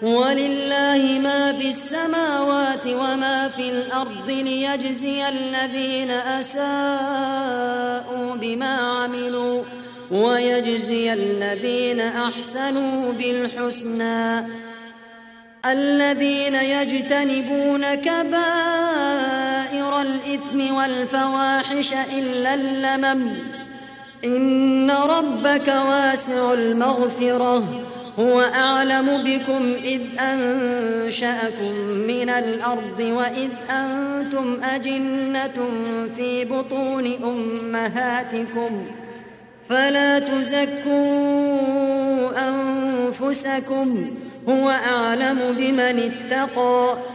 ولله ما في السماوات وما في الأرض ليجزي الذين أساءوا بما عملوا ويجزي الذين أحسنوا بالحسنى. الذين يجتنبون كبائر الإثم والفواحش إلا اللمم إن ربك واسع المغفرة هو أعلم بكم إذ أنشأكم من الأرض وإذ أنتم أجنة في بطون أمهاتكم فلا تزكوا أنفسكم هو أعلم بمن اتقى